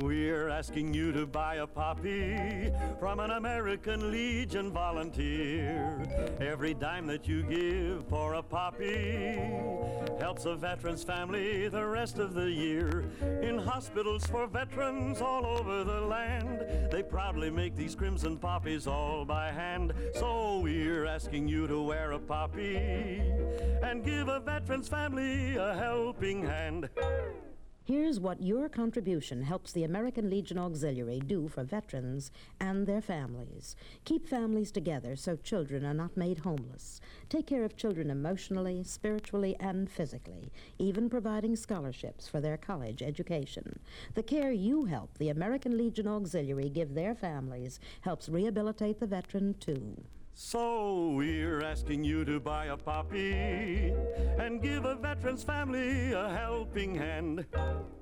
We're asking you to buy a poppy from an American Legion volunteer. Every dime that you give for a poppy helps a veteran's family the rest of the year. In hospitals for veterans all over the land, they proudly make these crimson poppies all by hand. So we're asking you to wear a poppy and give a veteran's family a helping hand. Here's what your contribution helps the American Legion Auxiliary do for veterans and their families. Keep families together so children are not made homeless. Take care of children emotionally, spiritually, and physically, even providing scholarships for their college education. The care you help the American Legion Auxiliary give their families helps rehabilitate the veteran, too. So we're asking you to buy a poppy and give a veteran's family a helping hand.